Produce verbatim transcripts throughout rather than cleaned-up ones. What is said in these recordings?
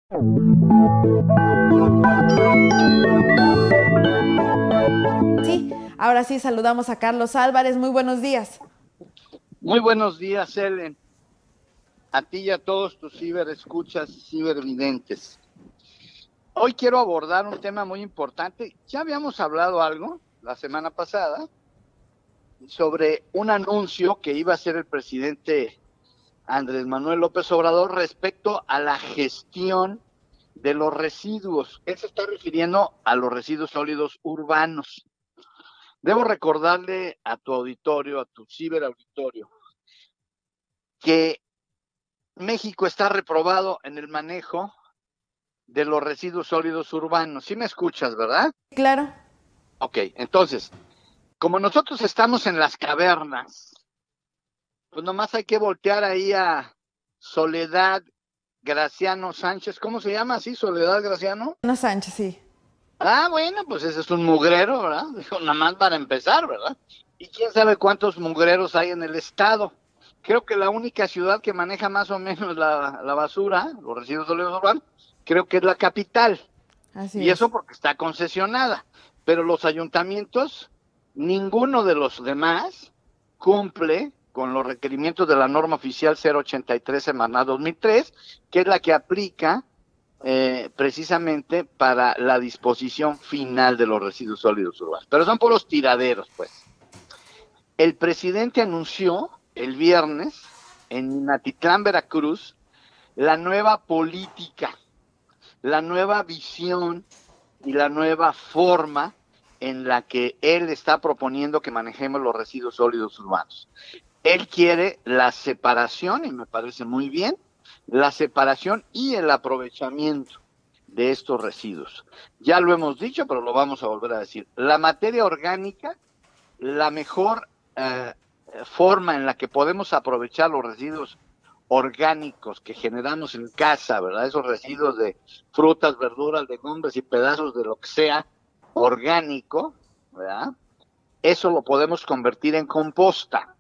Sí, ahora sí saludamos a Carlos Álvarez. Muy buenos días. Muy buenos días, Ellen. A ti y a todos tus ciberescuchas y cibervidentes. Hoy quiero abordar un tema muy importante. Ya habíamos hablado algo la semana pasada sobre un anuncio que iba a hacer el presidente Andrés Manuel López Obrador respecto a la gestión de los residuos. Él se está refiriendo a los residuos sólidos urbanos. Debo recordarle a tu auditorio, a tu ciberauditorio, que México está reprobado en el manejo de los residuos sólidos urbanos. ¿Sí me escuchas, verdad? Claro. Ok, entonces, como nosotros estamos en las cavernas, pues nomás hay que voltear ahí a Soledad Graciano Sánchez. ¿Cómo se llama así, Soledad Graciano? Ana Sánchez, sí. Ah, bueno, pues ese es un mugrero, ¿verdad? Dijo, nada más para empezar, ¿verdad? Y quién sabe cuántos mugreros hay en el estado. Creo que la única ciudad que maneja más o menos la, la basura, los residuos sólidos urbanos, creo que es la capital. Así Y es. eso porque está concesionada. Pero los ayuntamientos, ninguno de los demás cumple con los requerimientos de la norma oficial cero ochenta y tres semana dos mil tres, que es la que aplica eh, precisamente para la disposición final de los residuos sólidos urbanos. Pero son puros tiraderos, pues. El presidente anunció el viernes en Minatitlán, Veracruz, la nueva política, la nueva visión y la nueva forma en la que él está proponiendo que manejemos los residuos sólidos urbanos. Él quiere la separación, y me parece muy bien, la separación y el aprovechamiento de estos residuos. Ya lo hemos dicho, pero lo vamos a volver a decir. La materia orgánica, la mejor eh, forma en la que podemos aprovechar los residuos orgánicos que generamos en casa, ¿verdad? Esos residuos de frutas, verduras, legumbres y pedazos de lo que sea orgánico, ¿verdad? Eso lo podemos convertir en composta,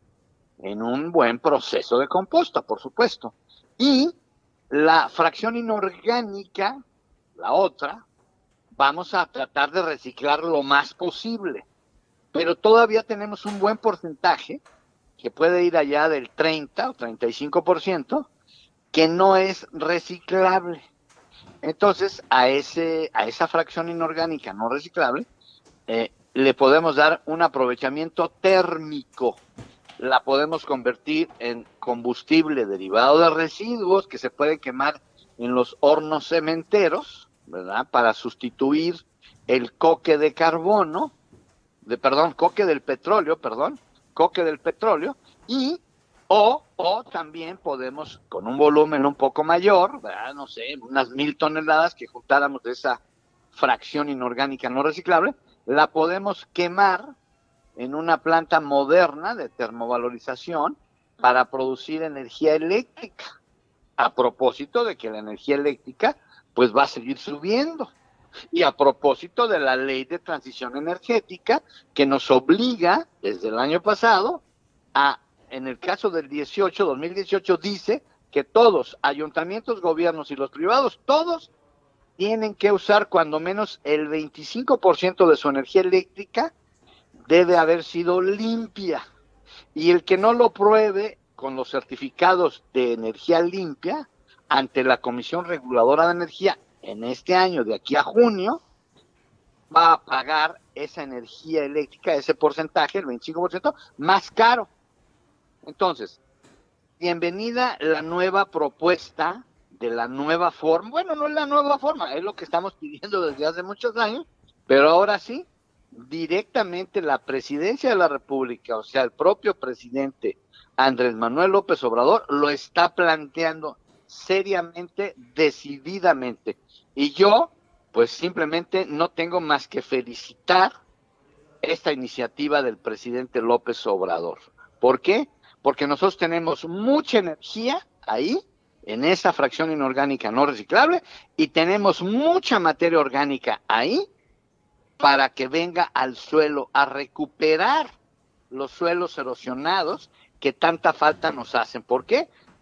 en un buen proceso de composta, por supuesto. Y la fracción inorgánica, la otra, vamos a tratar de reciclar lo más posible. Pero todavía tenemos un buen porcentaje, que puede ir allá del treinta o treinta y cinco por ciento, que no es reciclable. Entonces, a, ese, a esa fracción inorgánica no reciclable, eh, le podemos dar un aprovechamiento térmico. La podemos convertir en combustible derivado de residuos que se pueden quemar en los hornos cementeros, ¿verdad? Para sustituir el coque de carbono, de perdón, coque del petróleo, perdón, coque del petróleo, y o, o también podemos, con un volumen un poco mayor, ¿verdad? No sé, unas mil toneladas que juntáramos de esa fracción inorgánica no reciclable, la podemos quemar en una planta moderna de termovalorización para producir energía eléctrica, a propósito de que la energía eléctrica pues va a seguir subiendo. Y a propósito de la ley de transición energética que nos obliga desde el año pasado a, en el caso del dieciocho, dos mil dieciocho, dice que todos, ayuntamientos, gobiernos y los privados, todos tienen que usar cuando menos el veinticinco por ciento de su energía eléctrica debe haber sido limpia. Y el que no lo pruebe con los certificados de energía limpia ante la Comisión Reguladora de Energía en este año, de aquí a junio, va a pagar esa energía eléctrica, ese porcentaje, el veinticinco por ciento, más caro. Entonces, bienvenida la nueva propuesta de la nueva forma. Bueno, no es la nueva forma, es lo que estamos pidiendo desde hace muchos años, pero ahora sí, directamente la presidencia de la República, o sea, el propio presidente Andrés Manuel López Obrador, lo está planteando seriamente, decididamente. Y yo, pues simplemente no tengo más que felicitar esta iniciativa del presidente López Obrador. ¿Por qué? Porque nosotros tenemos mucha energía ahí, en esa fracción inorgánica no reciclable, y tenemos mucha materia orgánica ahí para que venga al suelo a recuperar los suelos erosionados que tanta falta nos hacen. ¿Por qué?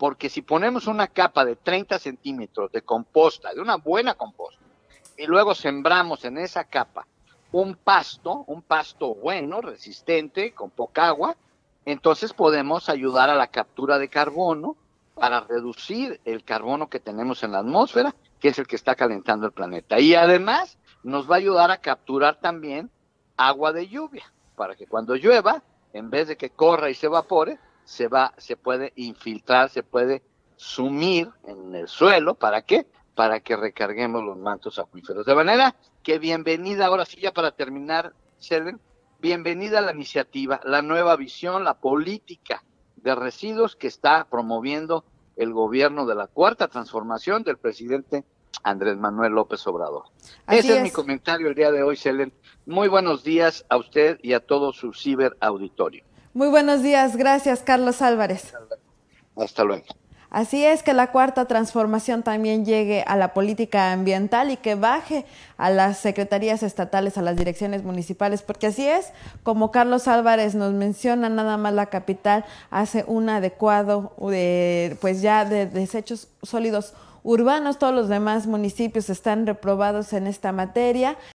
porque si ponemos una capa de treinta centímetros de composta, de una buena composta, y luego sembramos en esa capa un pasto, un pasto bueno, resistente, con poca agua, entonces podemos ayudar a la captura de carbono para reducir el carbono que tenemos en la atmósfera, que es el que está calentando el planeta. Y además nos va a ayudar a capturar también agua de lluvia, para que cuando llueva, en vez de que corra y se evapore, se va, se puede infiltrar, se puede sumir en el suelo. ¿Para qué? Para que recarguemos los mantos acuíferos. De manera que bienvenida, ahora sí ya para terminar, Selene, bienvenida a la iniciativa, la nueva visión, la política de residuos que está promoviendo el gobierno de la Cuarta Transformación del presidente Andrés Manuel López Obrador. Así Ese es. es mi es. comentario el día de hoy, Selene. Muy buenos días a usted y a todo su ciberauditorio. Muy buenos días, gracias Carlos Álvarez. Hasta luego. Así es, que la Cuarta Transformación también llegue a la política ambiental y que baje a las secretarías estatales, a las direcciones municipales, porque así es, como Carlos Álvarez nos menciona, nada más la capital hace un adecuado, de, pues ya de desechos sólidos urbanos, todos los demás municipios están reprobados en esta materia